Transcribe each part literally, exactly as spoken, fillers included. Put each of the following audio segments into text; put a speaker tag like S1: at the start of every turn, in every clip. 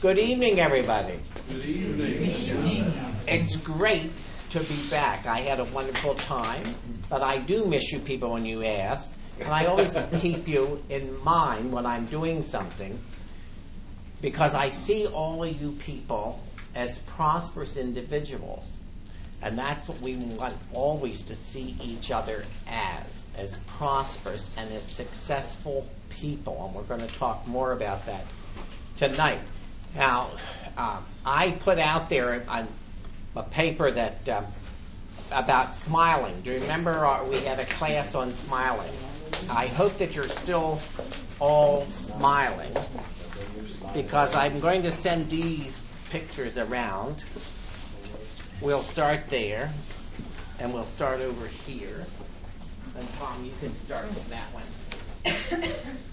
S1: Good evening, everybody.
S2: Good evening. Good
S3: evening.
S1: It's great to be back. I had a wonderful time, but I do miss you people when you ask, and I always keep you in mind when I'm doing something, because I see all of you people as prosperous individuals, and that's what we want always to see each other as, as prosperous and as successful people, and we're going to talk more about that tonight. Now, uh, I put out there on a paper that um, about smiling. Do you remember our, we had a class on smiling? I hope that you're still all smiling, because I'm going to send these pictures around. We'll start there, and we'll start over here. And Tom, you can start with that one.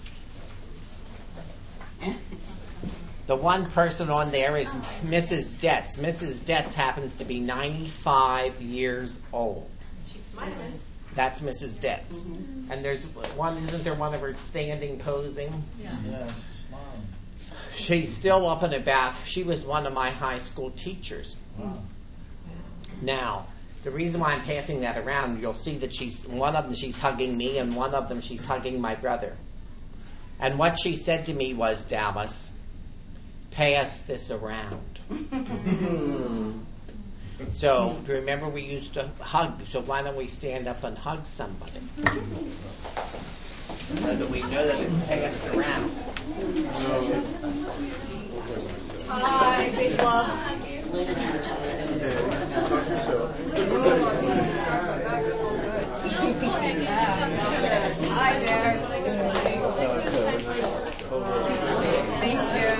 S1: The one person on there is Missus Detz. Missus Detz happens to be ninety-five years old.
S3: She's smiling.
S1: That's Missus Detz.
S3: Mm-hmm.
S1: And there's one, isn't there one of her standing posing?
S3: Yeah.
S2: Yeah, she's smiling.
S1: She's still up and about. She was one of my high school teachers.
S2: Wow.
S1: Now, the reason why I'm passing that around, you'll see that she's, one of them she's hugging me, and one of them she's hugging my brother. And what she said to me was, Dallas, pass this around. So, do you remember we used to hug? So why don't we stand up and hug somebody? So that we know that it's passed around.
S3: Hi, big love. Hi there. Thank you.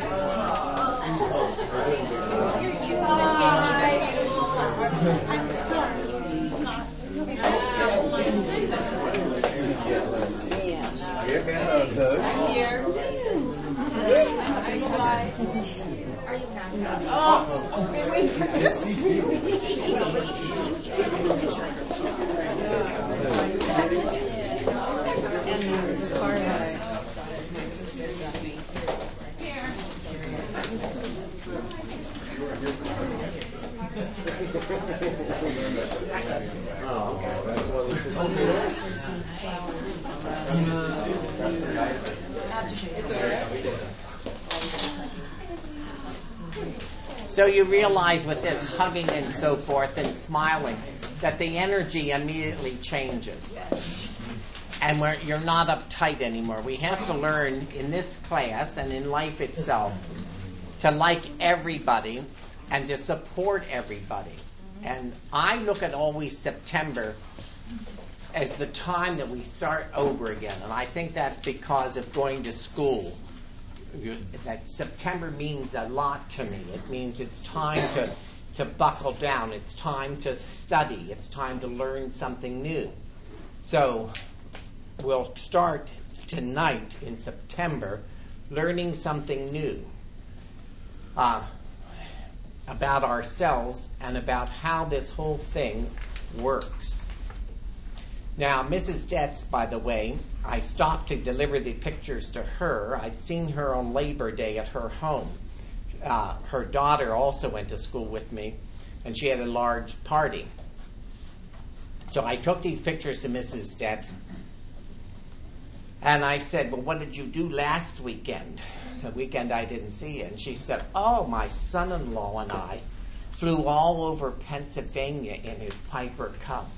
S3: I'm here. Bye. Oh, wait, wait for this. And the card my sister sent me. Here.
S2: Oh, that's what
S1: So you realize with this hugging and so forth and smiling that the energy immediately changes. And we're, you're not uptight anymore. We have to learn in this class and in life itself to like everybody and to support everybody. And I look at always September as the time that we start over again. And I think that's because of going to school. That September means a lot to me. It means it's time to, to buckle down. It's time to study. It's time to learn something new. So we'll start tonight in September learning something new uh, about ourselves and about how this whole thing works. Now, Missus Detz, by the way, I stopped to deliver the pictures to her. I'd seen her on Labor Day at her home. Uh, her daughter also went to school with me, and she had a large party. So I took these pictures to Missus Detz, and I said, well, what did you do last weekend? The weekend I didn't see you. And she said, oh, my son-in-law and I flew all over Pennsylvania in his Piper Cub.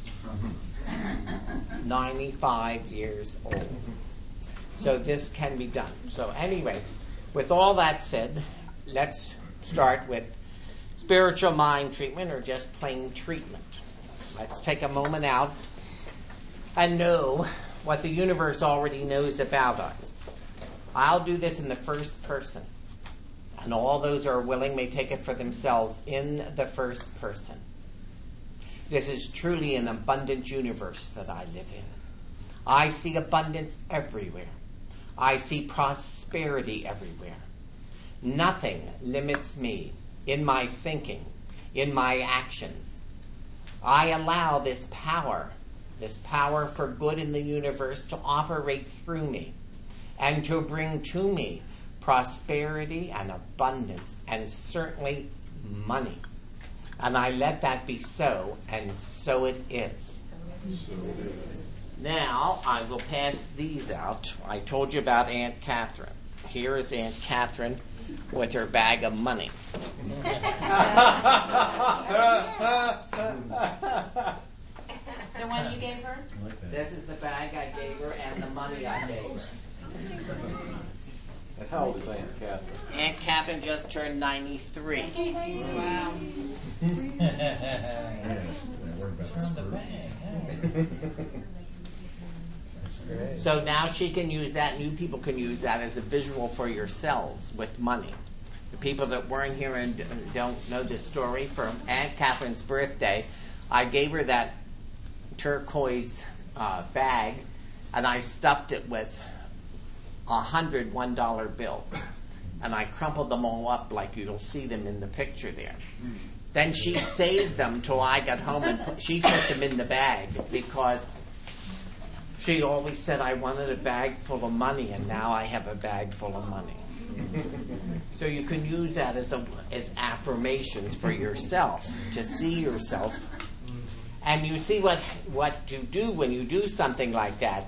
S1: ninety-five years old. So this can be done. So anyway, with all that said, let's start with spiritual mind treatment, or just plain treatment. Let's take a moment out and know what the universe already knows about us. I'll do this in the first person, and all those who are willing may take it for themselves in the first person. This is truly an abundant universe that I live in. I see abundance everywhere. I see prosperity everywhere. Nothing limits me in my thinking, in my actions. I allow this power, this power for good in the universe, to operate through me and to bring to me prosperity and abundance, and certainly money. And I let that be so, and so it is.
S2: So it is.
S1: Now, I will pass these out. I told you about Aunt Catherine. Here is Aunt Catherine with her bag of money.
S3: The one you gave her?
S1: This is the bag I gave her and the money I gave her.
S2: And how old is Aunt Catherine?
S1: Aunt Catherine just turned ninety-three.
S3: Wow.
S1: So now she can use that, and you people can use that as a visual for yourselves with money. The people that weren't here and don't know this story, for Aunt Catherine's birthday, I gave her that turquoise uh, bag, and I stuffed it with a hundred one dollar bills, and I crumpled them all up like you'll see them in the picture there. Then she saved them till I got home, and put, she put them in the bag because she always said I wanted a bag full of money, and now I have a bag full of money. So you can use that as a, as affirmations for yourself, to see yourself. And you see what what you do when you do something like that.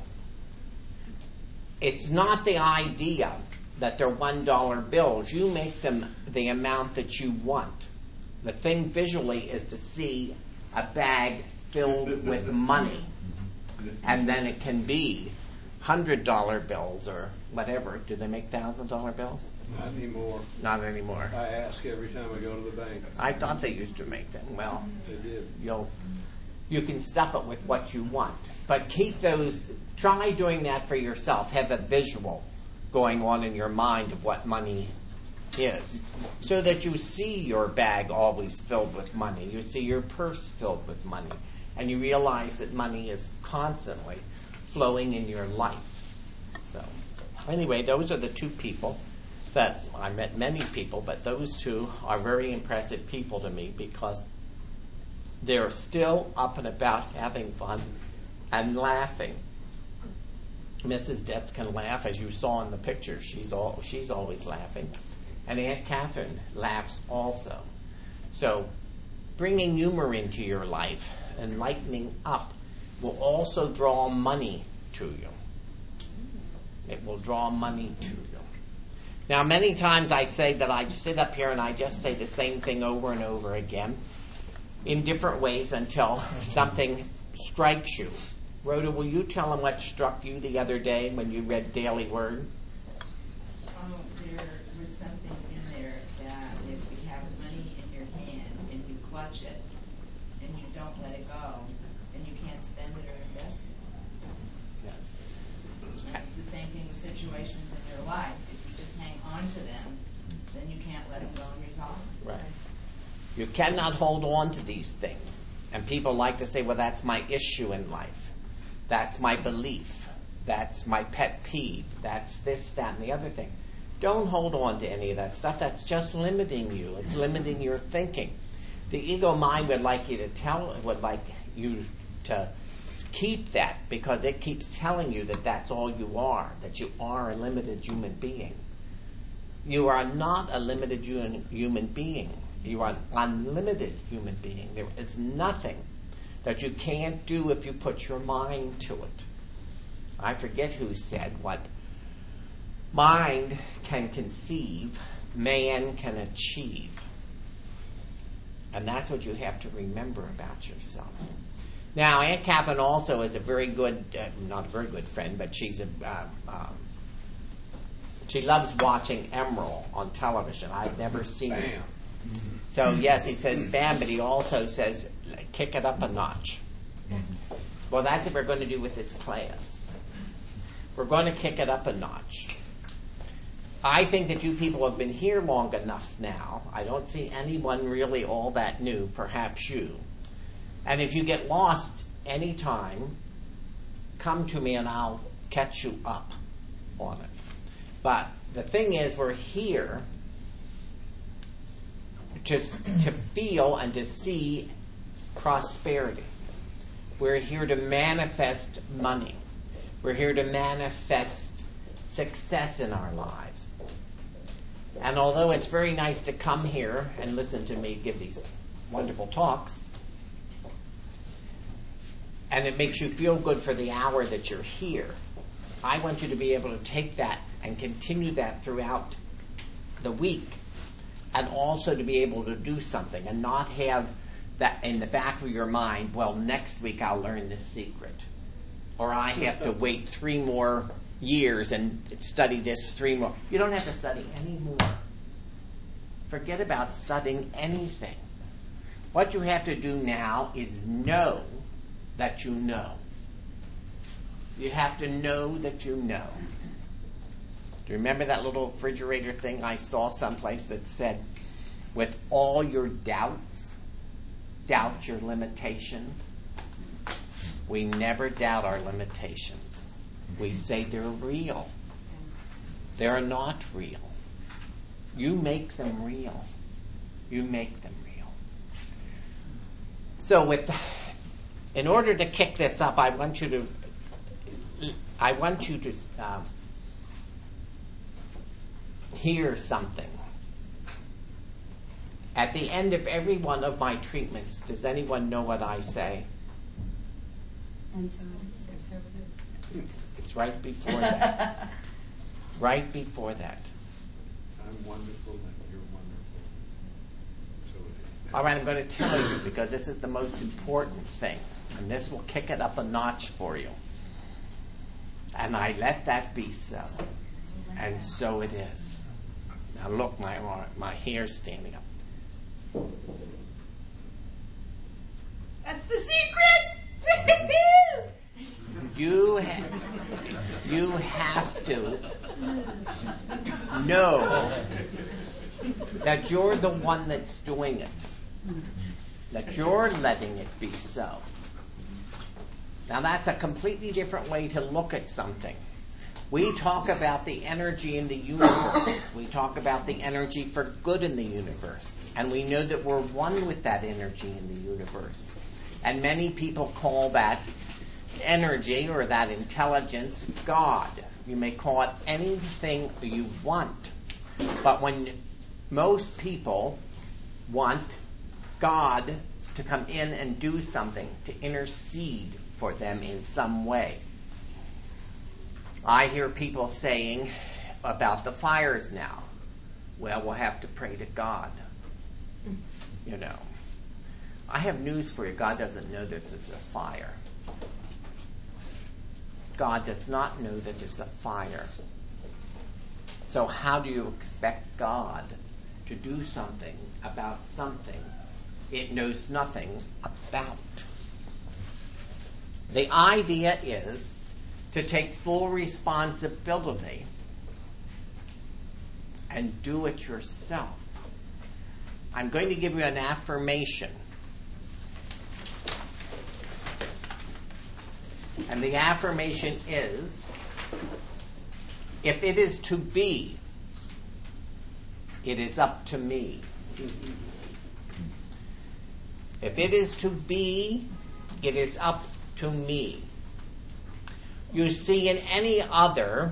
S1: It's not the idea that they're one dollar bills. You make them the amount that you want. The thing visually is to see a bag filled with money. And then it can be one hundred dollar bills or whatever. Do they make one thousand dollar bills?
S2: Not anymore.
S1: Not anymore.
S2: I ask every time I go to the bank.
S1: I thought they used to make them. Well,
S2: They did.
S1: you'll you can stuff it with what you want. But keep those, try doing that for yourself. Have a visual going on in your mind of what money is, so that you see your bag always filled with money. You see your purse filled with money. And you realize that money is constantly flowing in your life. So, anyway, those are the two people that I met many people, but those two are very impressive people to me because they're still up and about having fun and laughing. Missus Detz can laugh, as you saw in the picture. She's all she's always laughing, and Aunt Catherine laughs also. So, bringing humor into your life and lightening up will also draw money to you. It will draw money to you. Now, many times I say that I sit up here and I just say the same thing over and over again in different ways until something strikes you. Rhoda, will you tell them what struck you the other day when you read Daily Word?
S4: Oh, there was something in there that if you have money in your hand and you clutch it and you don't let it go, then you can't spend it or invest it.
S1: Yes.
S4: And it's the same thing with situations in your life. If you just hang on to them, then you can't let them go and resolve.
S1: Right. You cannot hold on to these things. And people like to say, well, that's my issue in life. That's my belief. That's my pet peeve. That's this, that, and the other thing. Don't hold on to any of that stuff. That's just limiting you. It's limiting your thinking. The ego mind would like you to tell, would like you to keep that because it keeps telling you that that's all you are, that you are a limited human being. You are not a limited human being. You are an unlimited human being. There is nothing that you can't do if you put your mind to it. I forget who said what. Mind can conceive, man can achieve. And that's what you have to remember about yourself. Now, Aunt Catherine also is a very good, uh, not a very good friend, but she's a, uh, um, she loves watching Emerald on television. I've never seen it.
S2: Bam.
S1: So, yes, he says bam, but he also says kick it up a notch. Well, that's what we're going to do with this class. We're going to kick it up a notch. I think that you people have been here long enough now. I don't see anyone really all that new, perhaps you. And if you get lost any time, come to me and I'll catch you up on it. But the thing is, we're here to, to feel and to see prosperity. We're here to manifest money. We're here to manifest success in our lives. And although it's very nice to come here and listen to me give these wonderful talks, and it makes you feel good for the hour that you're here, I want you to be able to take that and continue that throughout the week, and also to be able to do something and not have that in the back of your mind, well, next week I'll learn this secret. Or I have to wait three more years and study this three more. You don't have to study anymore. Forget about studying anything. What you have to do now is know that you know. You have to know that you know. Do you remember that little refrigerator thing I saw someplace that said, with all your doubts, doubt your limitations? We never doubt our limitations. We say they're real. They're not real. You make them real. You make them real. So with the, in order to kick this up, I want you to I want you to uh, hear something. At the end of every one of my treatments, does anyone know what I say?
S3: And so it's over there.
S1: It's right before that. Right before that.
S2: I'm wonderful and you're wonderful. So it is.
S1: All right, I'm going to tell you because this is the most important thing, and this will kick it up a notch for you. And I let that be so. And so it is. Now look, my my hair's standing up.
S4: That's the secret!
S1: You ha- you have to know that you're the one that's doing it. That you're letting it be so. Now that's a completely different way to look at something. We talk about the energy in the universe. We talk about the energy for good in the universe. And we know that we're one with that energy in the universe. And many people call that energy or that intelligence God. You may call it anything you want. But when most people want God to come in and do something, to intercede for them in some way. I hear people saying about the fires now, well, we'll have to pray to God. You know. I have news for you. God doesn't know that there's a fire. God does not know that there's a fire. So how do you expect God to do something about something it knows nothing about? The idea is to take full responsibility and do it yourself. I'm going to give you an affirmation. And the affirmation is, if it is to be, it is up to me. If it is to be, it is up to me. You see, in any other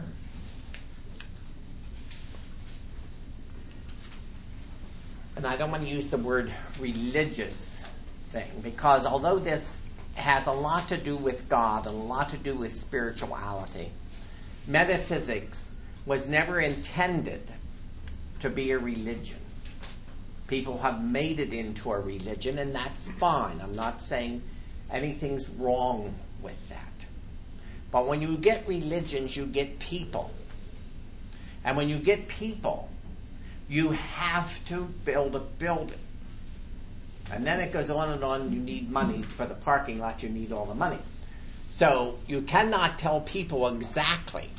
S1: and I don't want to use the word religious thing, because although this has a lot to do with God and a lot to do with spirituality, metaphysics was never intended to be a religion. People have made it into a religion, and that's fine. I'm not saying anything's wrong with that. But when you get religions, you get people. And when you get people, you have to build a building. And then it goes on and on. You need money for the parking lot. You need all the money. So you cannot tell people exactly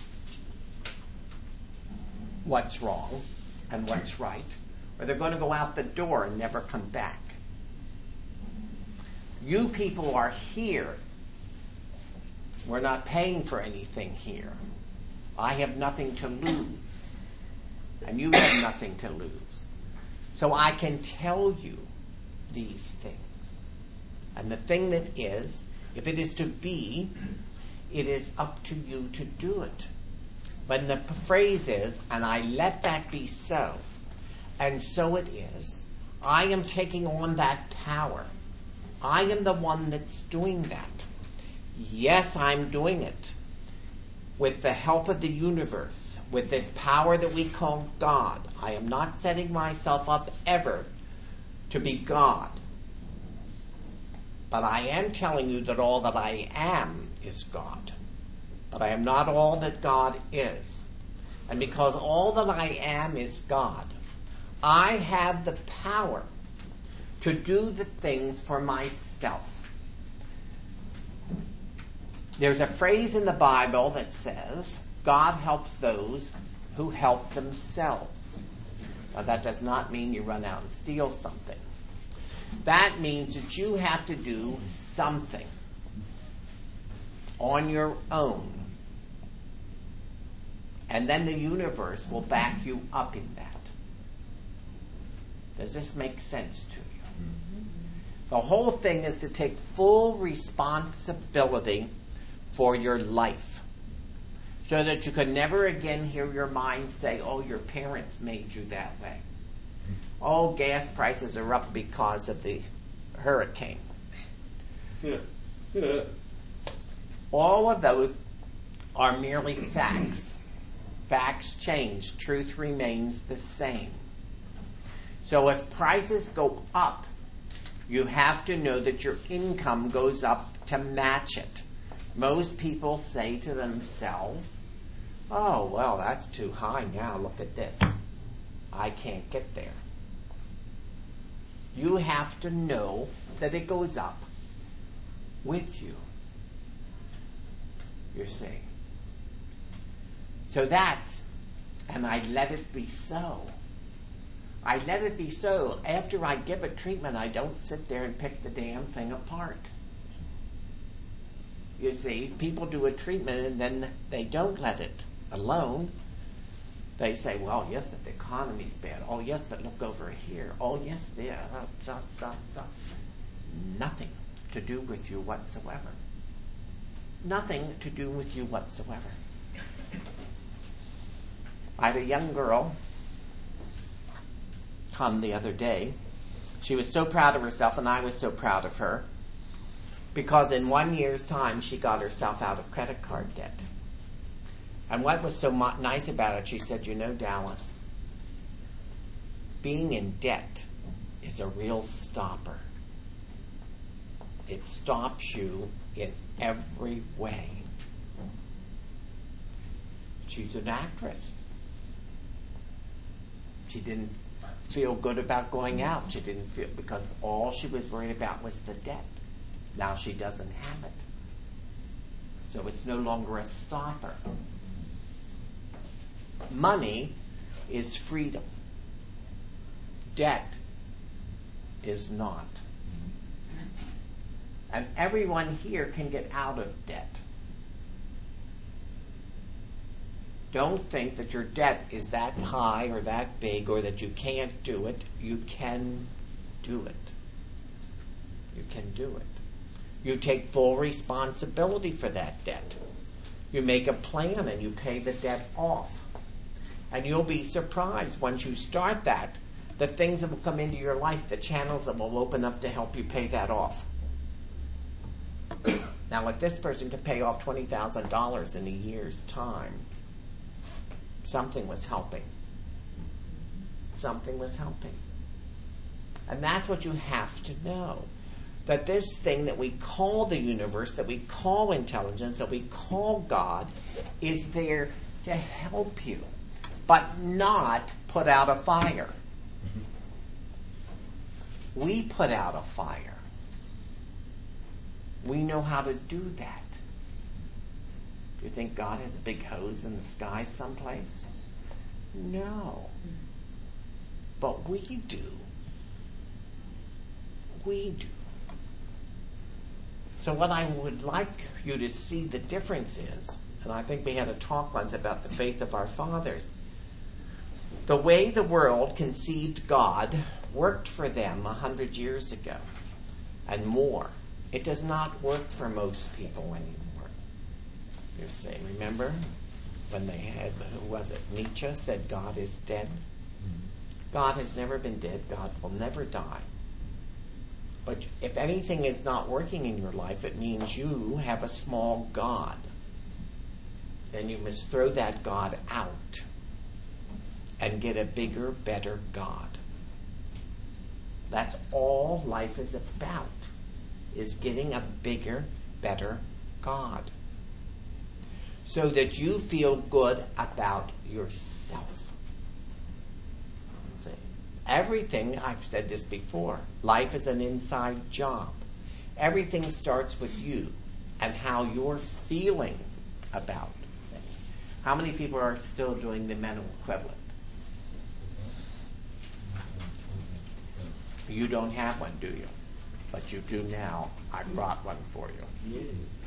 S1: what's wrong and what's right, or they're going to go out the door and never come back. You people are here. We're not paying for anything here. I have nothing to lose, and you have nothing to lose. So I can tell you these things. And the thing that is, if it is to be, it is up to you to do it. But the phrase is, and I let that be so. And so it is. I am taking on that power. I am the one that's doing that. Yes, I'm doing it with the help of the universe, with this power that we call God. I am not setting myself up ever to be God. But I am telling you that all that I am is God. But I am not all that God is. And because all that I am is God, I have the power to do the things for myself. There's a phrase in the Bible that says, God helps those who help themselves. Now, that does not mean you run out and steal something. That means that you have to do something on your own. And then the universe will back you up in that. Does this make sense to you? Mm-hmm. The whole thing is to take full responsibility for your life, so that you can never again hear your mind say, oh, your parents made you that way. Oh, gas prices are up because of the hurricane.
S2: Yeah. Yeah.
S1: All of those are merely facts. Facts change. Truth remains the same. So if prices go up, you have to know that your income goes up to match it. Most people say to themselves, oh, well, that's too high now. Look at this. I can't get there. You have to know that it goes up with you. You see. So that's, and I let it be so. I let it be so. After I give a treatment, I don't sit there and pick the damn thing apart. You see, people do a treatment and then they don't let it alone. They say, well, yes, but the economy's bad. Oh, yes, but look over here. Oh, yes, there. Oh, oh, oh, oh. Nothing to do with you whatsoever. Nothing to do with you whatsoever. I had a young girl come the other day. She was so proud of herself, and I was so proud of her, because in one year's time, she got herself out of credit card debt. And what was so mo- nice about it, she said, you know, Dallas, being in debt is a real stopper. It stops you in every way. She's an actress. She didn't feel good about going out. She didn't feel, because all she was worried about was the debt. Now she doesn't have it. So it's no longer a stopper. Money is freedom. Debt is not. And everyone here can get out of debt. Don't think that your debt is that high or that big or that you can't do it. You can do it. You can do it. You take full responsibility for that debt. You make a plan and you pay the debt off. And you'll be surprised once you start that, the things that will come into your life, the channels that will open up to help you pay that off. Now, if this person could pay off twenty thousand dollars in a year's time, something was helping. Something was helping. And that's what you have to know. That this thing that we call the universe, that we call intelligence, that we call God, is there to help you, but not put out a fire. We put out a fire. We know how to do that. You think God has a big hose in the sky someplace? No. But we do. We do. So what I would like you to see the difference is, and I think we had a talk once about the faith of our fathers, the way the world conceived God worked for them a hundred years ago and more. It does not work for most people anymore. You see, remember when they had, who was it, Nietzsche said God is dead? God has never been dead. God will never die. But if anything is not working in your life, it means you have a small God. Then you must throw that God out and get a bigger, better God. That's all life is about, is getting a bigger, better God. So that you feel good about yourself. See, everything, I've said this before, life is an inside job. Everything starts with you and how you're feeling about things. How many people are still doing the mental equivalent? You don't have one, do you? But you do now. I brought one for you.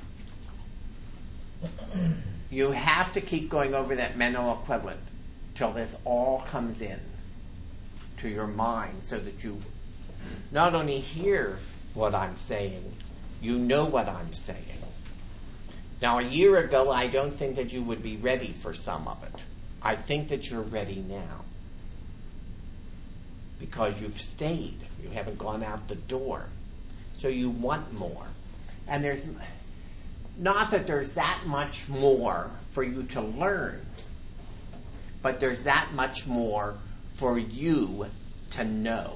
S1: You have to keep going over that mental equivalent till this all comes in to your mind so that you not only hear what I'm saying, you know what I'm saying. Now, a year ago, I don't think that you would be ready for some of it. I think that you're ready now. Because you've stayed. You haven't gone out the door. So you want more. And there's not that there's that much more for you to learn, but there's that much more for you to know.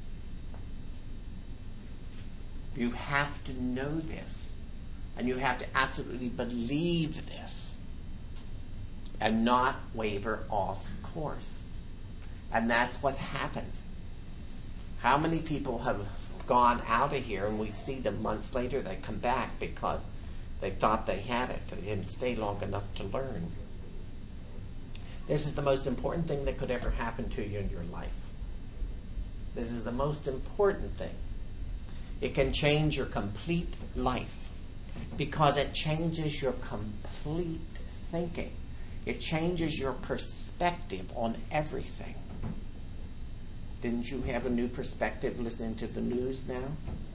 S1: You have to know this. And you have to absolutely believe this. And not waver off course. And that's what happens. How many people have gone out of here and we see them months later, they come back because they thought they had it. They didn't stay long enough to learn. This is the most important thing that could ever happen to you in your life. This is the most important thing. It can change your complete life because it changes your complete thinking. It changes your perspective on everything. Didn't you have a new perspective listening to the news now?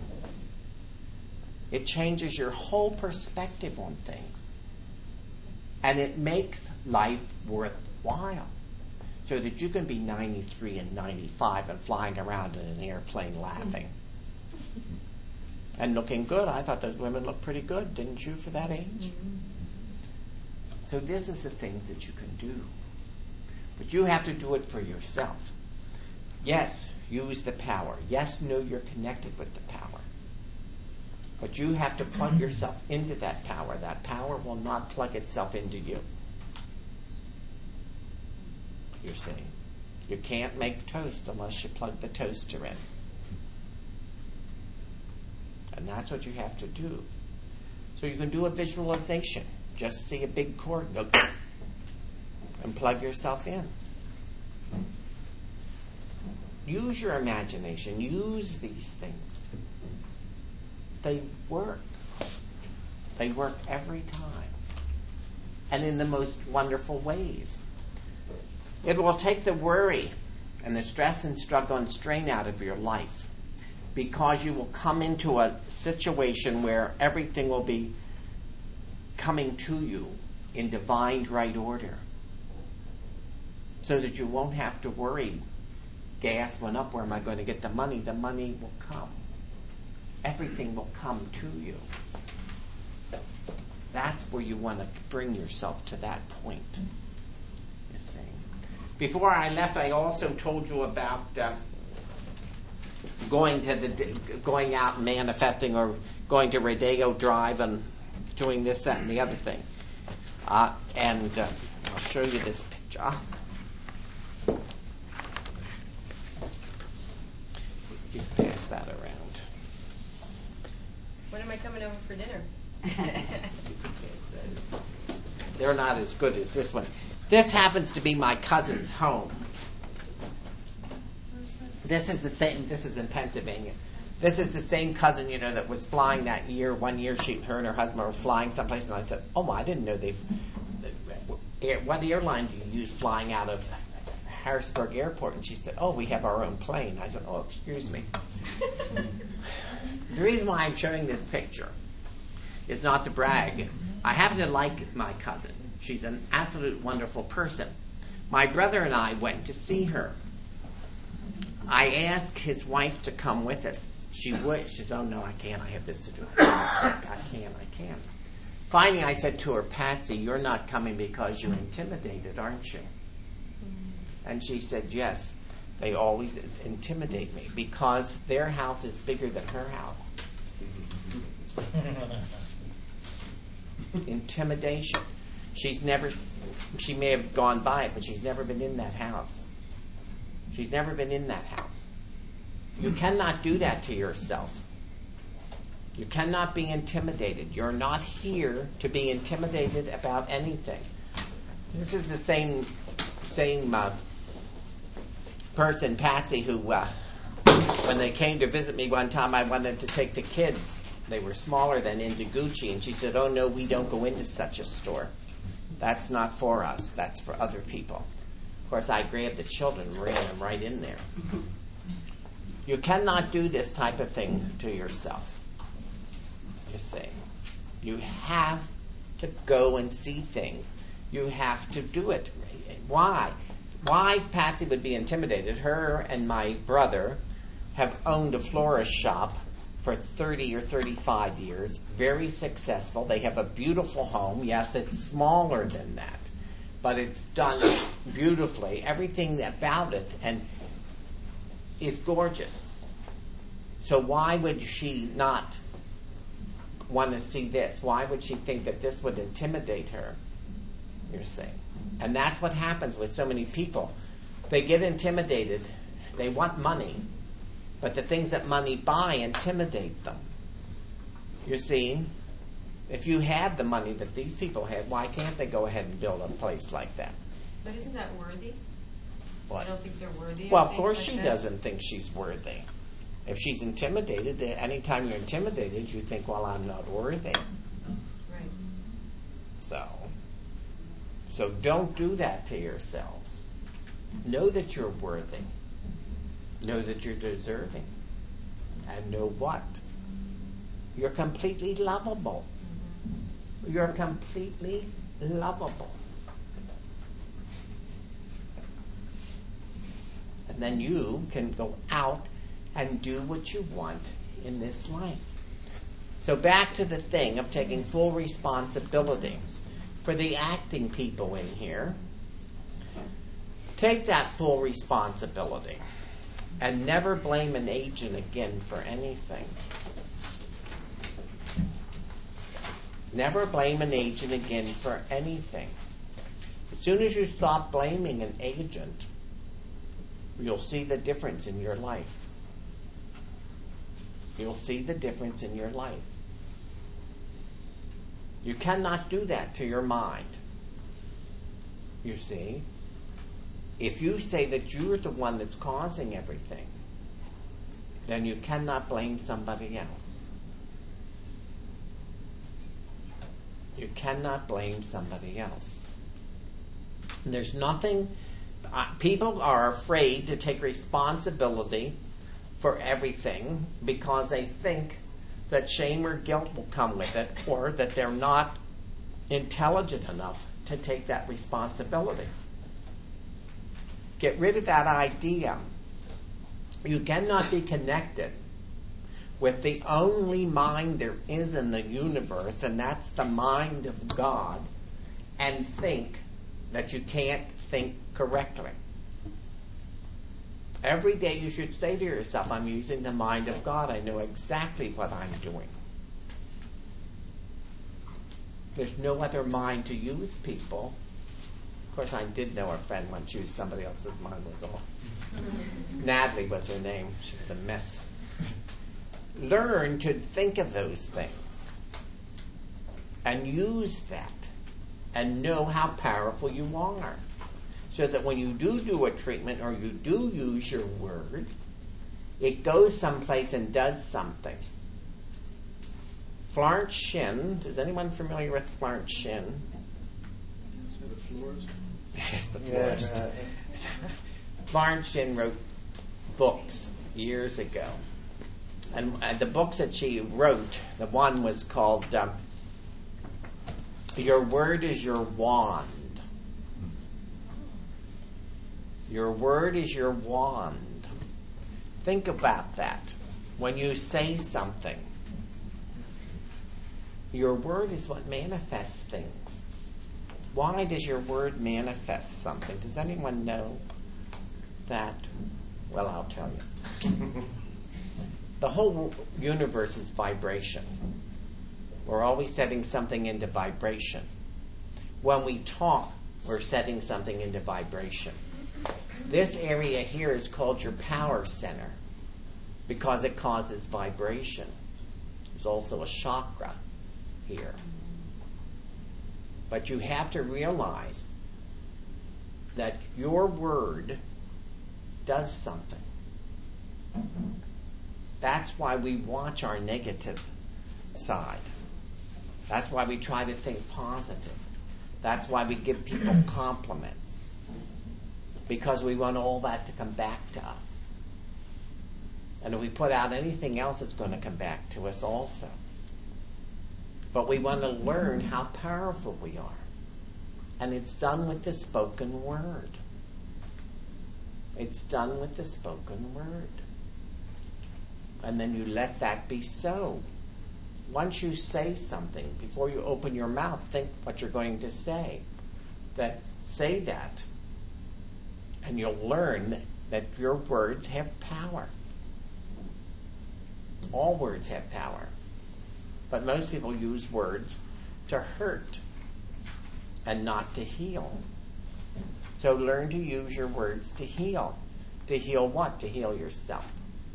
S1: It changes your whole perspective on things. And it makes life worthwhile. So that you can be ninety-three and ninety-five and flying around in an airplane laughing. And looking good. I thought those women looked pretty good, didn't you, for that age? So this is the things that you can do. But you have to do it for yourself. Yes, use the power. Yes, know you're connected with the power. But you have to plug yourself into that power. That power will not plug itself into you. You're saying you can't make toast unless you plug the toaster in. And that's what you have to do. So you can do a visualization. Just see a big cord go and plug yourself in. Use your imagination. Use these things. They work. They work every time. And in the most wonderful ways. It will take the worry and the stress and struggle and strain out of your life. Because you will come into a situation where everything will be coming to you in divine right order. So that you won't have to worry. Gas went up, where am I going to get the money? The money will come. Everything will come to you. That's where you want to bring yourself to that point. You see. Before I left, I also told you about uh, going to the going out and manifesting, or going to Rodeo Drive and doing this, that, and the other thing. Uh, and uh, I'll show you this picture. You pass that around.
S3: When am I coming over for dinner?
S1: They're not as good as this one. This happens to be my cousin's home. This is the same. This is in Pennsylvania. This is the same cousin, you know, that was flying that year. One year, she, her and her husband were flying someplace, and I said, "Oh, my, I didn't know they've. What airline do you use flying out of Harrisburg Airport?" And she said, "Oh, we have our own plane." I said, "Oh, excuse me." The reason why I'm showing this picture is not to brag. I happen to like my cousin. She's an absolute wonderful person. My brother and I went to see her. I asked his wife to come with us. She would. She said, oh, no, I can't. I have this to do. I can't. I can't. I can't. Finally, I said to her, Patsy, you're not coming because you're intimidated, aren't you? And she said, yes. They always intimidate me because their house is bigger than her house. Intimidation. She's never, she may have gone by it, but she's never been in that house. She's never been in that house. You cannot do that to yourself. You cannot be intimidated. You're not here to be intimidated about anything. This is the same, same uh, person, Patsy, who, uh, when they came to visit me one time, I wanted to take the kids. They were smaller than into Gucci, and she said, oh, no, we don't go into such a store. That's not for us. That's for other people. Of course, I grabbed the children and ran them right in there. You cannot do this type of thing to yourself. You see. You have to go and see things. You have to do it. Why? Why Patsy would be intimidated? Her and my brother have owned a florist shop for thirty or thirty-five years, very successful. They have a beautiful home. Yes, it's smaller than that, but it's done beautifully. Everything about it and is gorgeous. So why would she not want to see this? Why would she think that this would intimidate her? You're saying. And that's what happens with so many people. They get intimidated. They want money. But the things that money buy intimidate them. You see, if you have the money that these people had, why can't they go ahead and build a place like that?
S3: But isn't that worthy?
S1: What?
S3: I don't think they're worthy.
S1: Well,
S3: of
S1: of course
S3: like
S1: she
S3: that.
S1: doesn't think she's worthy. If she's intimidated, anytime you're intimidated, you think, well, I'm not worthy.
S3: Right.
S1: So, so don't do that to yourselves. Know that you're worthy. Know that you're deserving. And know what? You're completely lovable. You're completely lovable. And then you can go out and do what you want in this life. So back to the thing of taking full responsibility. For the acting people in here, take that full responsibility. And never blame an agent again for anything. Never blame an agent again for anything. As soon as you stop blaming an agent, you'll see the difference in your life. You'll see the difference in your life. You cannot do that to your mind. You see? If you say that you're the one that's causing everything, then you cannot blame somebody else. You cannot blame somebody else. And there's nothing, uh, people are afraid to take responsibility for everything because they think that shame or guilt will come with it, or that they're not intelligent enough to take that responsibility. Get rid of that idea. You cannot be connected with the only mind there is in the universe, and that's the mind of God, and think that you can't think correctly. Every day you should say to yourself, I'm using the mind of God. I know exactly what I'm doing. There's no other mind to use, people. Of course, I did know a friend once used somebody else's mind, was all. Natalie was her name. She was a mess. Learn to think of those things and use that and know how powerful you are, so that when you do do a treatment or you do use your word, it goes someplace and does something. Florence Shinn, is anyone familiar with Florence Shinn?
S2: Is that a florist?
S1: The florist.
S5: Yeah,
S1: Florence Shinn wrote books years ago. And uh, the books that she wrote, the one was called um, Your Word is Your Wand. Your word is your wand. Think about that. When you say something, your word is what manifests things. Why does your word manifest something? Does anyone know that? Well, I'll tell you. The whole universe is vibration. We're always setting something into vibration. When we talk, we're setting something into vibration. This area here is called your power center because it causes vibration. There's also a chakra here. But you have to realize that your word does something. That's why we watch our negative side. That's why we try to think positive. That's why we give people compliments. Because we want all that to come back to us. And if we put out anything else, it's going to come back to us also. But we want to learn how powerful we are. And it's done with the spoken word. It's done with the spoken word. And then you let that be so. Once you say something, before you open your mouth, think what you're going to say. That say that. And you'll learn that your words have power. All words have power. But most people use words to hurt and not to heal. So learn to use your words to heal. To heal what? To heal yourself.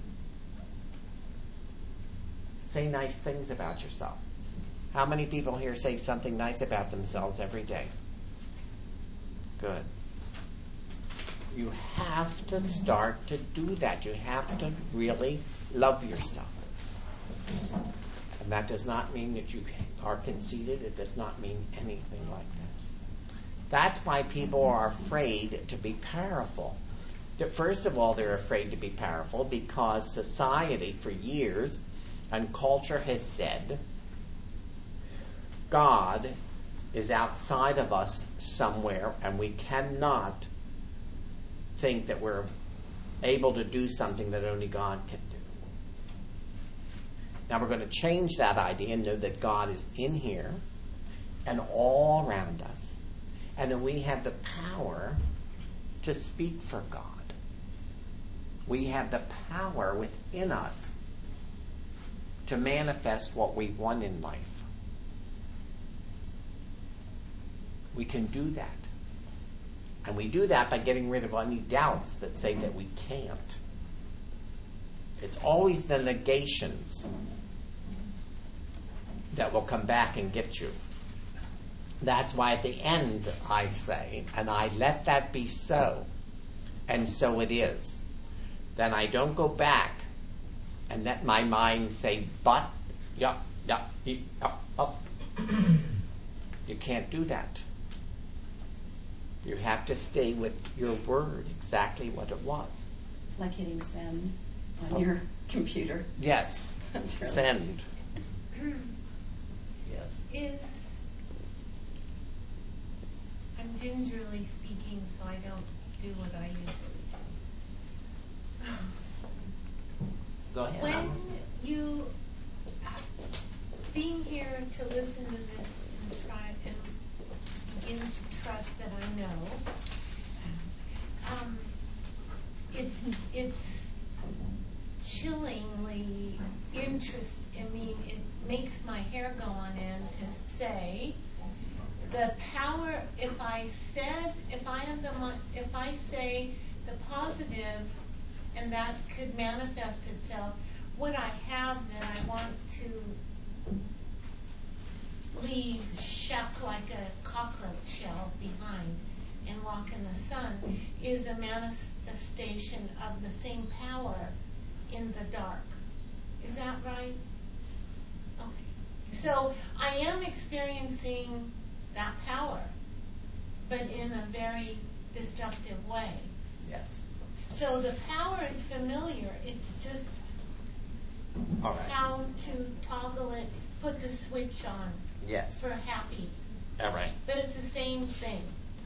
S1: Say nice things about yourself. How many people here say something nice about themselves every day? Good. You have to start to do that. You have to really love yourself. And that does not mean that you are conceited. It does not mean anything like that. That's why people are afraid to be powerful. That first of all, they're afraid to be powerful because society for years and culture has said God is outside of us somewhere and we cannot think that we're able to do something that only God can do. Now we're going to change that idea and know that God is in here and all around us. And then we have the power to speak for God. We have the power within us to manifest what we want in life. We can do that. And we do that by getting rid of any doubts that say that we can't. It's always the negations that will come back and get you. That's why at the end I say, and I let that be so, and so it is. Then I don't go back and let my mind say, but, yeah, yeah, yeah, yeah. You can't do that. You have to stay with your word, exactly what it was.
S3: Like hitting send on
S1: Oh.
S3: your computer.
S1: Yes.
S3: That's really
S1: Send. Yes.
S5: Is, I'm gingerly speaking, so I don't do what I usually do.
S1: Go ahead.
S5: When you, being here to listen to this and try and begin to trust that I know, um, it's it's chillingly interest. I mean, it makes my hair go on end to say the power. If I said, if I have the, mo- if I say the positives, and that could manifest itself, what I have that I want to leave shuck like a cockroach shell behind and walk in the sun is a manifestation of the same power in the dark. Is that right? Okay. So I am experiencing that power, but in a very destructive way.
S1: Yes.
S5: So the power is familiar. It's just
S1: All right.
S5: how to toggle it, put the switch on
S1: Yes.
S5: for happy.
S1: All right.
S5: But it's the same thing.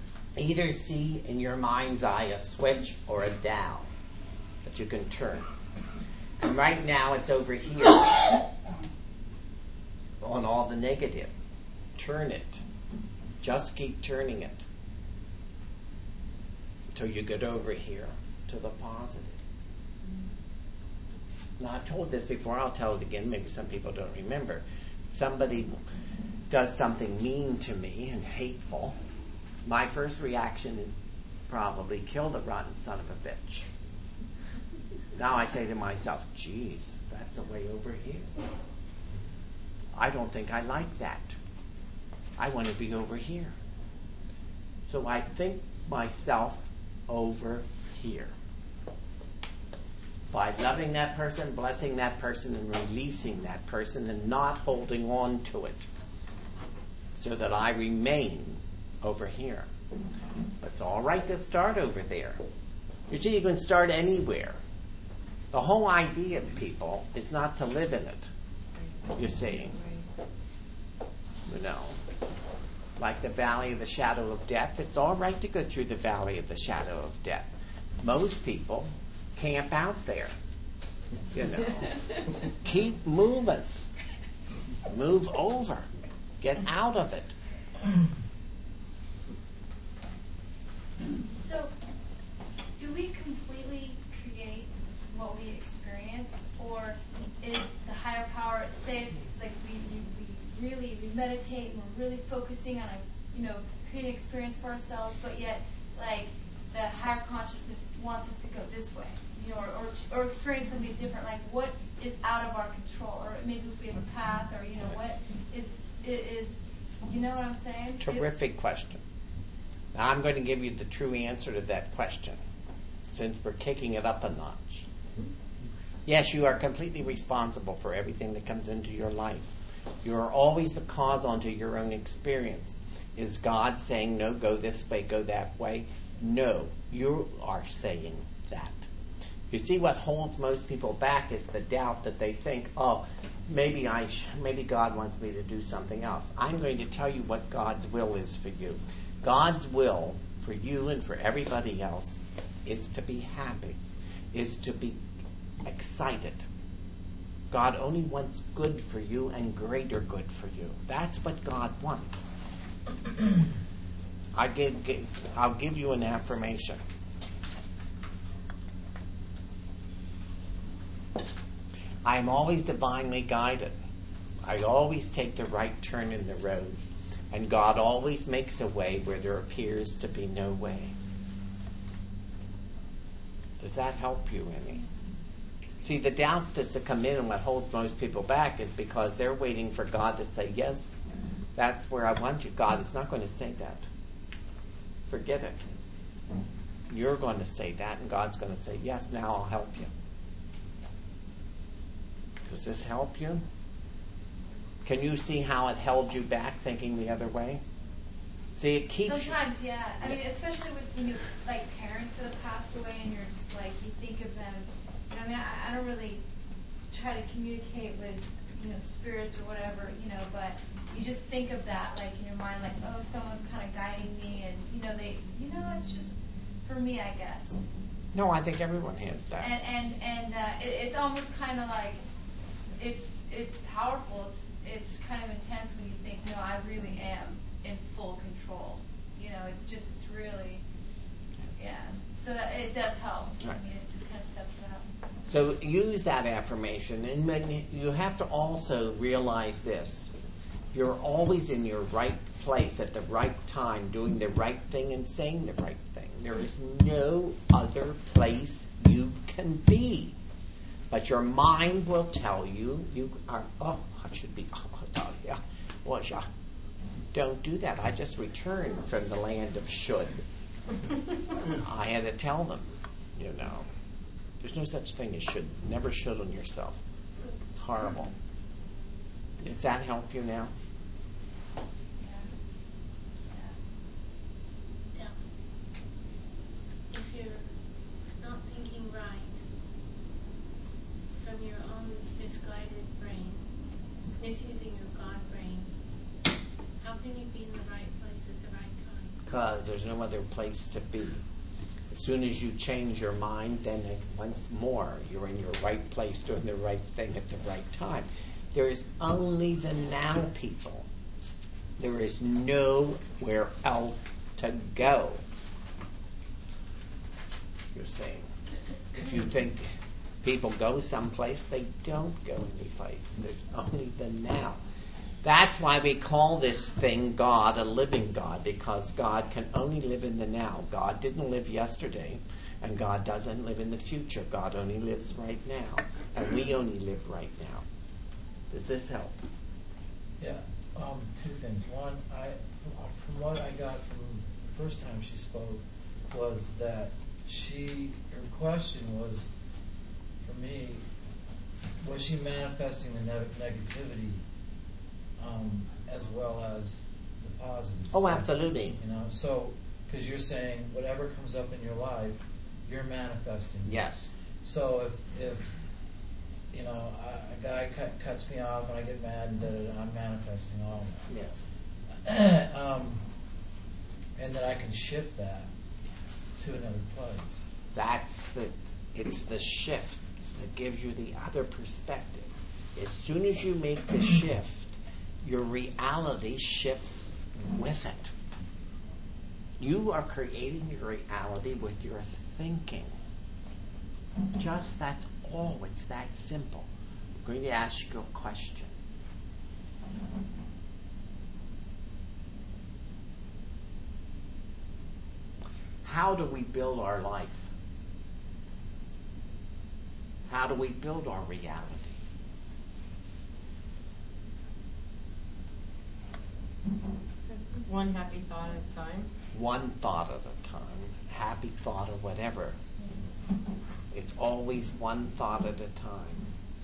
S1: Either see in your mind's eye a switch or a dial that you can turn. And right now it's over here on all the negative. Turn it. Just keep turning it until you get over here to the positive. Now, I've told this before, I'll tell it again, maybe some people don't remember. Somebody does something mean to me and hateful. My first reaction is probably kill the rotten son of a bitch. Now I say to myself, geez, that's a way over here. I don't think I like that. I want to be over here. So I think myself over here. By loving that person, blessing that person, and releasing that person, and not holding on to it, so that I remain over here. But it's all right to start over there. You see, you can start anywhere. The whole idea, people, is not to live in it. You see, you know, like the valley of the shadow of death. It's all right to go through the valley of the shadow of death. Most people camp out there. You know, keep moving. Move over. Get out of it.
S6: So, do we completely create what we experience, or is the higher power saves? Like we, we, we really we meditate and we're really focusing on a you know creating an experience for ourselves, but yet like the higher consciousness wants us to go this way, you know, or, or or experience something different. Like what is out of our control, or maybe if we have a path, or you know what is is you know what I'm saying?
S1: Terrific it's, question. Now I'm going to give you the true answer to that question, since we're kicking it up a notch. Yes, you are completely responsible for everything that comes into your life. You are always the cause onto your own experience. Is God saying, no, go this way, go that way? No, you are saying that. You see, what holds most people back is the doubt that they think, oh, maybe I, sh- maybe God wants me to do something else. I'm going to tell you what God's will is for you. God's will for you and for everybody else is to be happy, is to be excited. God only wants good for you and greater good for you. That's what God wants. I give, give, I'll give you an affirmation. I am always divinely guided. I always take the right turn in the road. And God always makes a way where there appears to be no way. Does that help you any? See, the doubt that's to come in and what holds most people back is because they're waiting for God to say, yes, that's where I want you. God is not going to say that. Forget it. You're going to say that, and God's going to say, yes, now I'll help you. Does this help you? Can you see how it held you back thinking the other way? See, it keeps
S6: Sometimes,
S1: you.
S6: yeah. I mean, especially with when you like parents that have passed away, and you're just like you think of them. You know, I mean, I, I don't really try to communicate with you know spirits or whatever, you know, but you just think of that like in your mind, like oh, someone's kind of guiding me, and you know they, you know, it's just for me, I guess.
S1: No, I think everyone has that.
S6: And and and uh, it, it's almost kind of like it's it's powerful. It's it's kind of intense when you think, no, I really am in full control. You know, it's just, it's really, yeah. So that, it does help.
S1: Right.
S6: I mean, it just kind of steps it up.
S1: So use that affirmation, and when you have to also realize this. You're always in your right place at the right time, doing the right thing and saying the right thing. There is no other place you can be. But your mind will tell you, you are, oh, I should be, oh, yeah, well, yeah. Don't do that. I just returned from the land of should. I had to tell them, you know, there's no such thing as should. Never should on yourself. It's horrible. Does that help you now?
S5: Yeah. If you're not thinking right from your own misguided brain, misusing your God brain, how can you be in the right place at the right time?
S1: Because there's no other place to be. The As soon as you change your mind, then it, once more you're in your right place doing the right thing at the right time. There is only the now, people. There is nowhere else to go. You're saying, if you think people go someplace, they don't go anyplace. There's only the now. That's why we call this thing God a living God, because God can only live in the now. God didn't live yesterday, and God doesn't live in the future. God only lives right now, and we only live right now. Does this help?
S7: Yeah. Um, two things. One, I from what I got from the first time she spoke was that she her question was, for me, was she manifesting the ne- negativity um, as well as the positive?
S1: Oh,
S7: stuff?
S1: absolutely.
S7: You know, so because you're saying whatever comes up in your life, you're manifesting.
S1: Yes.
S7: So if if you know a, a guy cut, cuts me off and I get mad and da, da, da, I'm manifesting all that.
S1: Yes.
S7: um, and that I can shift that to another place.
S1: That's the, it's the shift that gives you the other perspective. As soon as you make the shift, your reality shifts with it. You are creating your reality with your thinking. Just that's all. It's that simple. I'm going to ask you a question. How do we build our life? How do we build our reality?
S3: One happy thought at a time.
S1: One thought at a time, happy thought or whatever. It's always one thought at a time.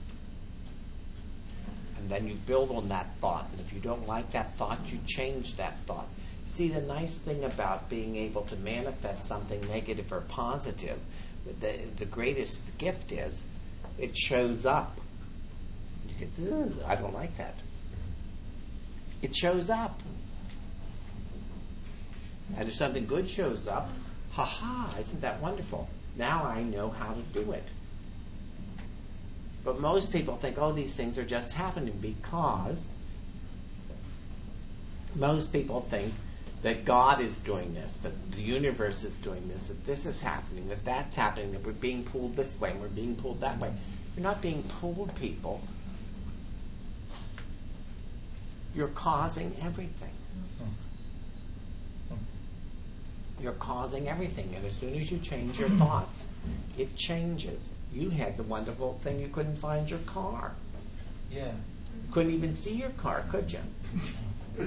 S1: And then you build on that thought. And if you don't like that thought, you change that thought. See, the nice thing about being able to manifest something negative or positive, the, the greatest gift is it shows up. You get, ugh, I don't like that. It shows up. And if something good shows up, ha-ha, isn't that wonderful? Now I know how to do it. But most people think, oh, these things are just happening, because most people think that God is doing this, that the universe is doing this, that this is happening, that that's happening, that we're being pulled this way and we're being pulled that way. You're not being pulled, people. You're causing everything. You're causing everything. And as soon as you change your thoughts, it changes. You had the wonderful thing, you couldn't find your car.
S7: Yeah.
S1: Couldn't even see your car, could you?
S7: No.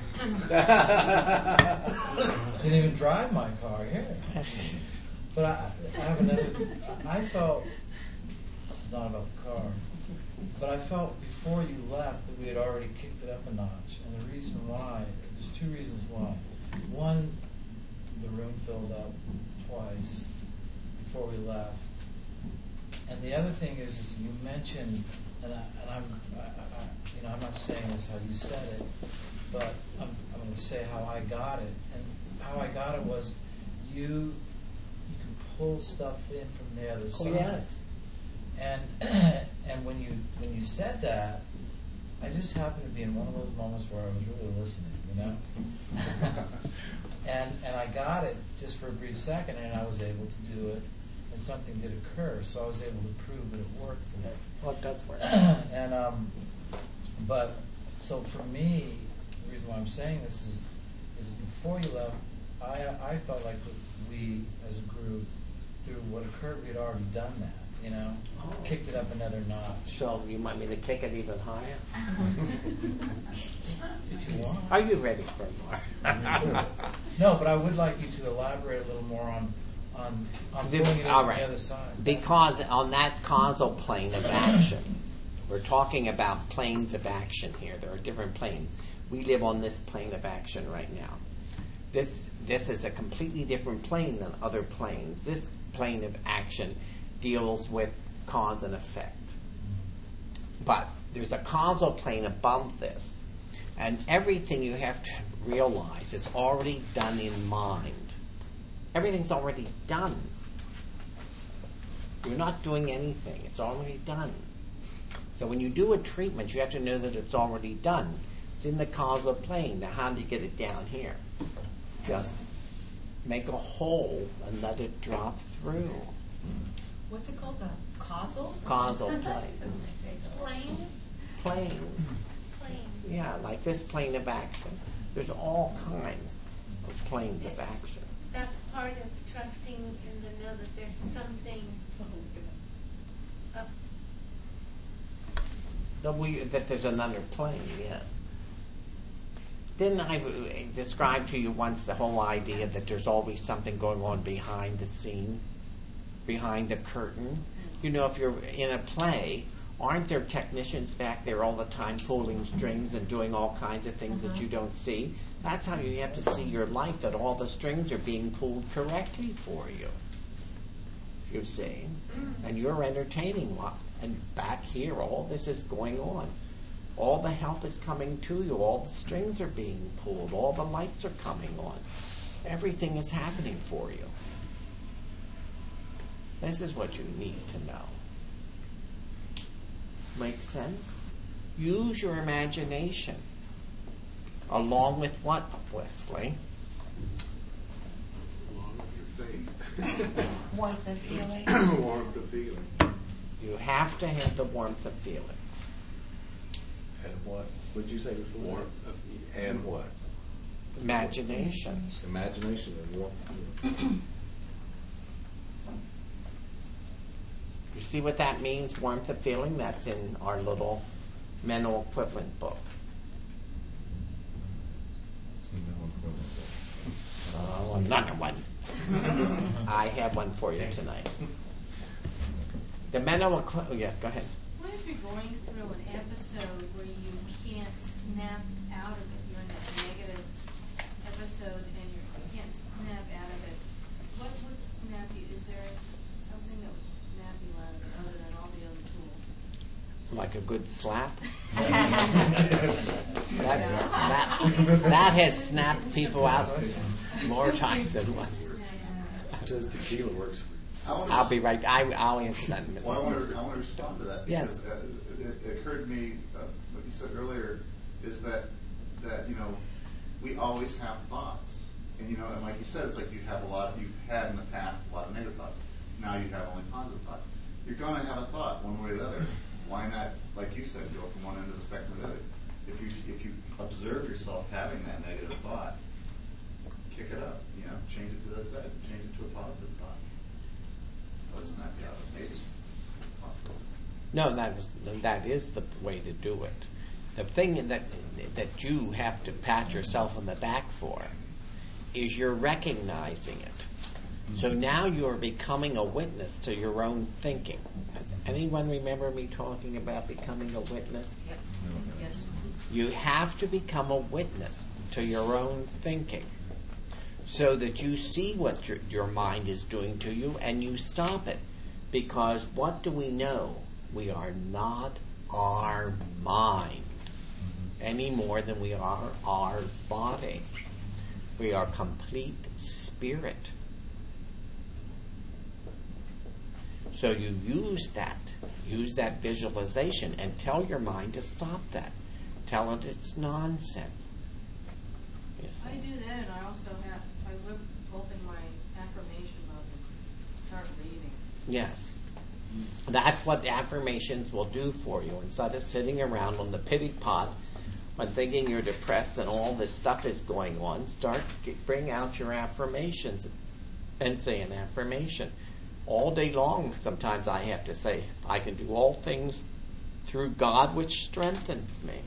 S7: Didn't even drive my car here. But I, I have another. I felt, it's not about the car, but I felt before you left that we had already kicked it up a notch. And the reason why, there's two reasons why. One, the room filled up twice before we left. And the other thing is, is you mentioned, and, I, and I'm, I, I, you know, I'm not saying this how you said it, but I'm, I'm going to say how I got it. And how I got it was, you, you can pull stuff in from the other side.
S1: Oh, yes.
S7: And and when you when you said that, I just happened to be in one of those moments where I was really listening, you know. and and I got it just for a brief second, and I was able to do it. And something did occur, so I was able to prove that it worked.
S1: Well, it does work.
S7: and um, but so for me, the reason why I'm saying this is is before you left, I I felt like we as a group, through what occurred, we had already done that. You know,
S1: Oh.
S7: kicked it up another notch.
S1: So you want me to kick it even higher?
S7: If you want.
S1: Are you ready for more?
S7: No, but I would like you to elaborate a little more on on, on
S1: The-
S7: pulling it
S1: all
S7: over
S1: right.
S7: the other side.
S1: Because on that causal plane of action, we're talking about planes of action here. There are different planes. We live on this plane of action right now. This this is a completely different plane than other planes. This plane of action deals with cause and effect. But there's a causal plane above this, and everything you have to realize is already done in mind. Everything's already done. You're not doing anything. It's already done. So when you do a treatment, you have to know that it's already done. It's in the causal plane. Now, how do you get it down here? Just make a hole and let it drop through.
S3: What's it called? The causal?
S1: Causal plane.
S5: Plane?
S1: Plane.
S5: Plane.
S1: Yeah, like this plane of action. There's all kinds of planes of action.
S5: That's part of trusting in the know that there's something up.
S1: That, we, that there's another plane, yes. Didn't I uh, describe to you once the whole idea that there's always something going on behind the scene, behind the curtain? You know, if you're in a play, aren't there technicians back there all the time pulling strings and doing all kinds of things
S3: Uh-huh.
S1: that you don't see? That's how you have to see your life, that all the strings are being pulled correctly for you. You see? And you're entertaining what? And back here, all this is going on. All the help is coming to you. All the strings are being pulled. All the lights are coming on. Everything is happening for you. This is what you need to know. Make sense? Use your imagination. Along with what, Wesley?
S2: Along with your faith.
S3: Warmth of feeling.
S2: Warmth of feeling.
S1: You have to have the warmth of feeling.
S8: And what? What did you say before?
S2: Warmth of feeling.
S8: And what?
S1: Imagination.
S8: Imagination and warmth of feeling.
S1: You see what that means, warmth of feeling? That's in our little mental equivalent book. Oh, another one. I have one for you tonight. The mental equivalent. Oh, yes, go ahead.
S9: What if you're going through an episode where you can't snap out of it? You're in that negative episode and you're, you can't snap out of it. What would snap you? Is there something that would snap you out of it other than all the other tools?
S1: Like a good slap. that, that, that has snapped people out more times than once.
S8: Says tequila works.
S10: I wanna-
S1: I'll be right. I, I'll answer that in a minute.
S10: Well, I want to, I want to respond to that.
S1: Yes.
S10: Because, uh, it, it occurred to me, uh, what you said earlier, is that, that, you know, we always have thoughts. And, you know, and like you said, it's like you have a lot, you've had in the past a lot of negative thoughts. Now you have only positive thoughts. You're going to have a thought one way or the other. Why not, like you said, go from one end of the spectrum to the other? If you, if you observe yourself having that negative thought, kick it up, you know, change it to the other side, change it to a positive thought. Let's not get out of maybe it's possible.
S1: No, that is that is the way to do it. The thing that that you have to pat yourself on the back for is you're recognizing it. So now you're becoming a witness to your own thinking. Does anyone remember me talking about becoming a witness?
S3: Yep. Yes.
S1: You have to become a witness to your own thinking so that you see what your, your mind is doing to you and you stop it. Because what do we know? We are not our mind any more than we are our body. We are complete spirit. So you use that, use that visualization and tell your mind to stop that. Tell it it's nonsense. You see?
S9: I do that, and I also have, I would open my affirmation book and start reading.
S1: Yes. That's what affirmations will do for you. Instead of sitting around on the pity pot when thinking you're depressed and all this stuff is going on, start get, bring out your affirmations and say an affirmation. All day long, sometimes I have to say, I can do all things through God which strengthens me.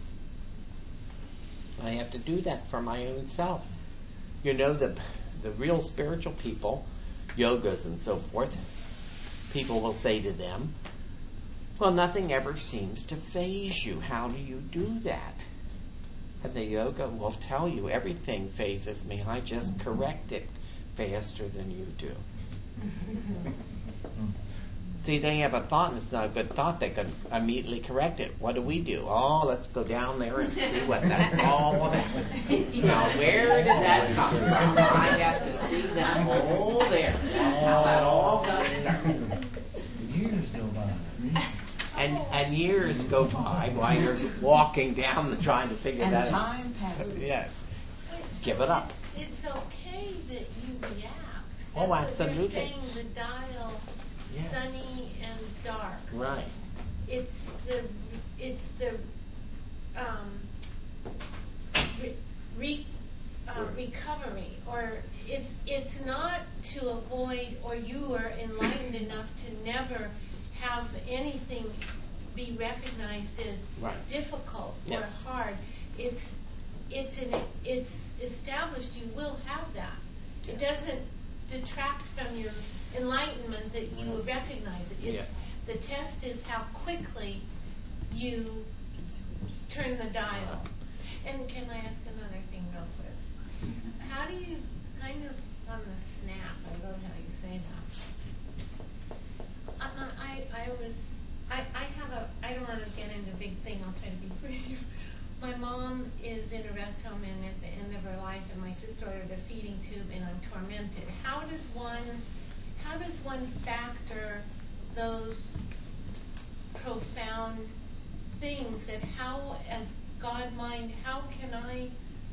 S1: I have to do that for my own self. You know, the the real spiritual people, yogas and so forth, people will say to them, well, nothing ever seems to faze you. How do you do that? And the yoga will tell you, everything phases me. I just correct it faster than you do. See, they have a thought and it's not a good thought. They could immediately correct it. What do we do? Oh, let's go down there and see what that's all about. Now, where did that come from? I have to see that hole there. That's how that all got started.
S7: Years go by.
S1: And, and years go by while you're walking down the trying to figure
S3: And
S1: that out.
S3: time passes.
S1: Yes. Give it up.
S5: It's okay that you react.
S1: Oh,
S5: That's what
S1: absolutely.
S5: You're saying the dial,
S1: Yes.
S5: sunny and dark.
S1: Right.
S5: It's the it's the um, re, re, uh, recovery, or it's it's not to avoid, or you are enlightened enough to never have anything be recognized as
S1: Right.
S5: difficult
S1: Yeah.
S5: or hard. It's it's an it's established. You will have that. It
S1: Yeah.
S5: doesn't detract from your enlightenment that you
S1: Right.
S5: recognize it. It's the test is how quickly you turn the dial. And can I ask another thing real quick? How do you kind of on the snap? I love how you say that. Uh, I I was I I have a I don't want to get into a big thing. I'll try to be brief. My mom is in a rest home and at the end of her life, and my sister ordered a feeding tube, and I'm tormented. How does one how does one factor those profound things that how, as God mind, how can I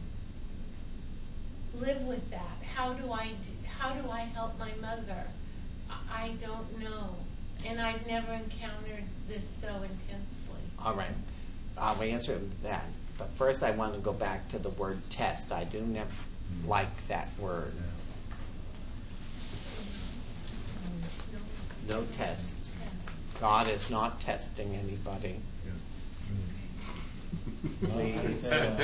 S5: live with that? How do I do, how do I help my mother? I, I don't know, and I've never encountered this so intensely.
S1: All right. I'll answer that. But first I want to go back to the word test. I do never like that word. No test. God is not testing anybody. Please.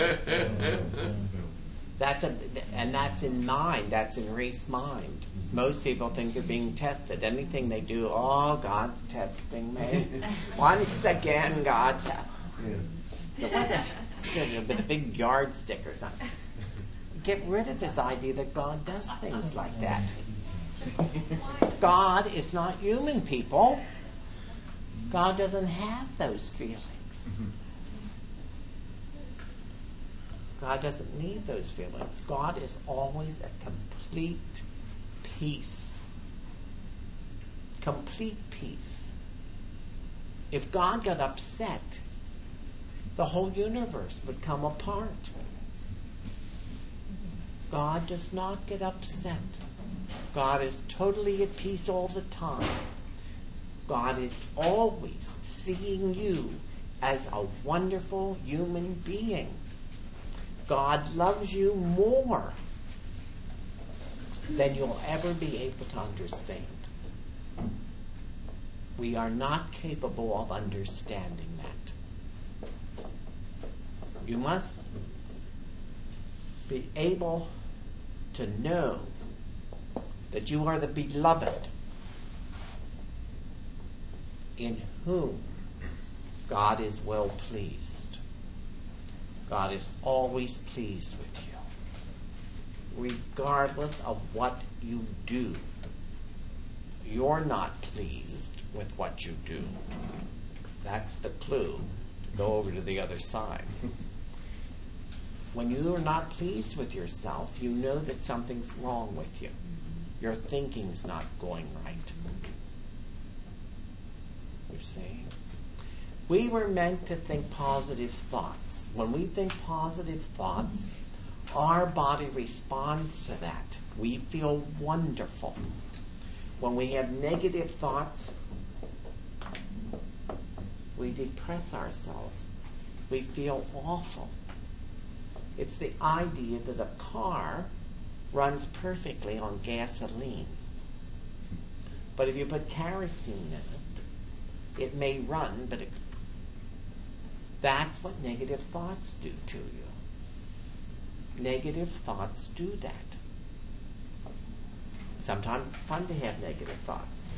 S1: That's a, and that's in mind. That's in Reese mind. Most people think they're being tested. Anything they do, oh, God's testing me. Once again, God's. With a, with a big yardstick or something. Get rid of this idea that God does things like that. God is not human, people. God doesn't have those feelings. God doesn't need those feelings. God is always a complete peace. Complete peace. If God got upset, the whole universe would come apart. God does not get upset. God is totally at peace all the time. God is always seeing you as a wonderful human being. God loves you more than you'll ever be able to understand. We are not capable of understanding that. You must be able to know that you are the beloved in whom God is well pleased. God is always pleased with you. Regardless of what you do, you're not pleased with what you do. That's the clue to go over to the other side. When you are not pleased with yourself, you know that something's wrong with you. Your thinking's not going right. You see? We were meant to think positive thoughts. When we think positive thoughts, our body responds to that. We feel wonderful. When we have negative thoughts, we depress ourselves. We feel awful. It's the idea that a car runs perfectly on gasoline. But if you put kerosene in it, it may run, but it, that's what negative thoughts do to you. Negative thoughts do that. Sometimes it's fun to have negative thoughts.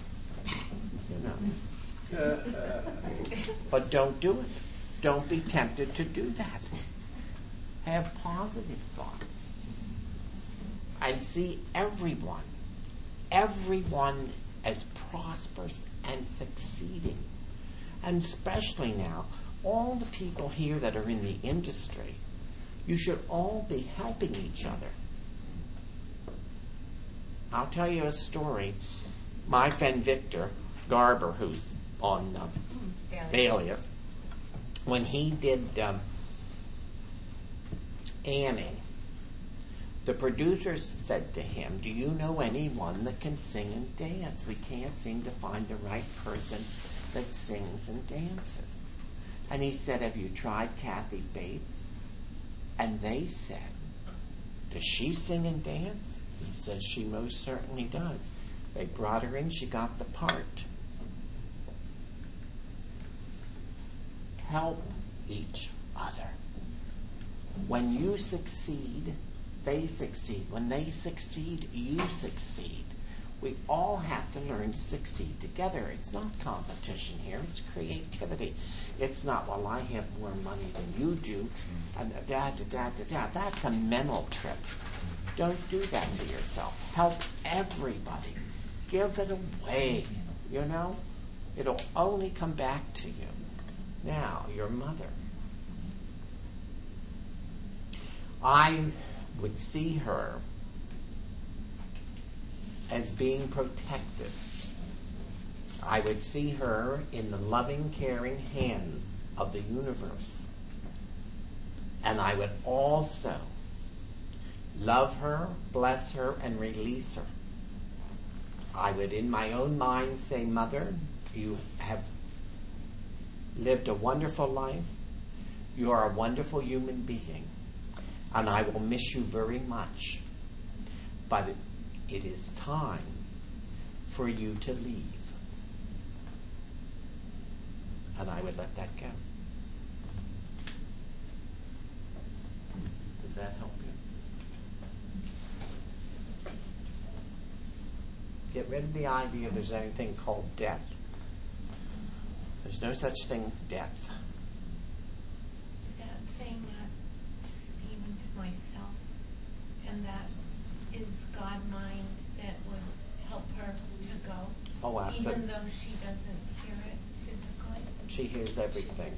S1: You know. But don't do it. Don't be tempted to do that. Have positive thoughts. And see everyone, everyone as prosperous and succeeding. And especially now, all the people here that are in the industry, you should all be helping each other. I'll tell you a story. My friend Victor Garber, who's on uh, Alias, when he did um, Annie, the producers said to him, do you know anyone that can sing and dance? We can't seem to find the right person that sings and dances. And he said, have you tried Kathy Bates? And they said, does she sing and dance? He says, she most certainly does. They brought her in, she got the part. Help each other. When you succeed, they succeed. When they succeed, you succeed. We all have to learn to succeed together. It's not competition here, it's creativity. It's not, well, I have more money than you do, and da da da da da. That's a mental trip. Don't do that to yourself. Help everybody. Give it away. You know? It'll only come back to you. Now, your mother. I would see her as being protected. I would see her in the loving, caring hands of the universe. And I would also love her, bless her, and release her. I would, in my own mind, say, Mother, you have lived a wonderful life. You are a wonderful human being. And I will miss you very much. But it, it is time for you to leave. And I would let that go. Does that help you? Get rid of the idea there's anything called death. There's no such thing, death.
S5: Is that saying that just even to myself, and that is God mind that would help her to go?
S1: Oh, absolutely.
S5: Even though she doesn't hear it physically?
S1: She hears everything.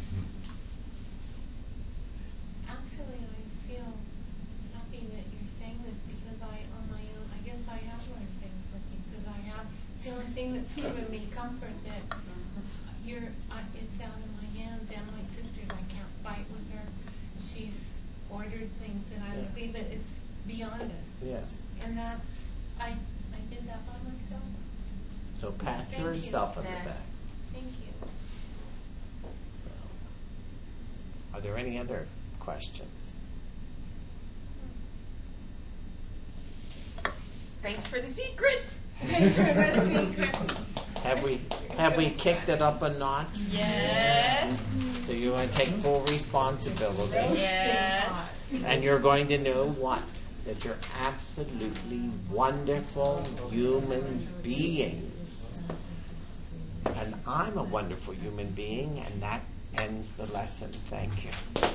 S5: Actually, I feel happy that you're saying this because I, on my own, I guess I have learned things with you because I have, it's the only thing that's given me comfort that you're, uh, it's out of my hands, and my sisters, I can't fight with her. She's ordered things that I would be, but it's beyond us.
S1: Yes.
S5: And that's, I, I did that by myself.
S1: So pat
S5: Thank
S1: yourself
S5: you.
S1: on the back.
S5: Thank you.
S1: Are there any other questions?
S3: Thanks for the secret.
S5: Thanks for the secret.
S1: Have we have we kicked it up a notch?
S3: Yes.
S1: So you want to take full responsibility.
S3: Yes.
S1: And you're going to know what? That you're absolutely wonderful human beings. And I'm a wonderful human being, and that ends the lesson. Thank you.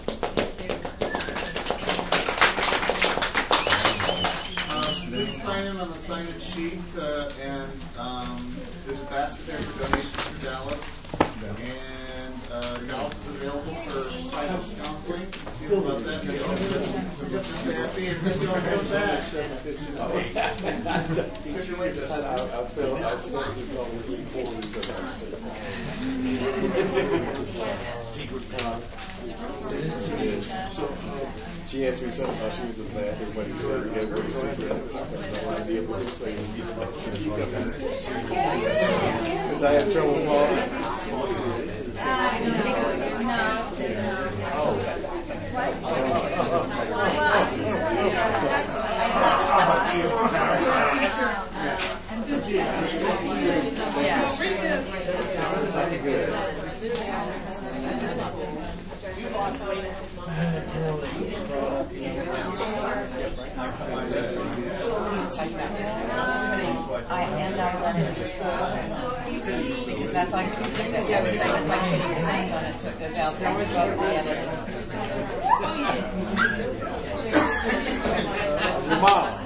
S10: Uh, please sign in on the sign-in sheet, uh, and um, there's a basket there for donations for Dallas. And uh, Dallas is available for private counseling. See about that. And you're just happy, and then you'll go back. Put your weight just
S8: I feel I still feel looking forward to She asked me something about she was in the bathroom, but he said he had really secret. I have no idea what to say. Because I have trouble falling.
S3: I hand out letters because that's like I was saying it's like hitting send on it, so it goes out there with both the editor.
S8: Your mom.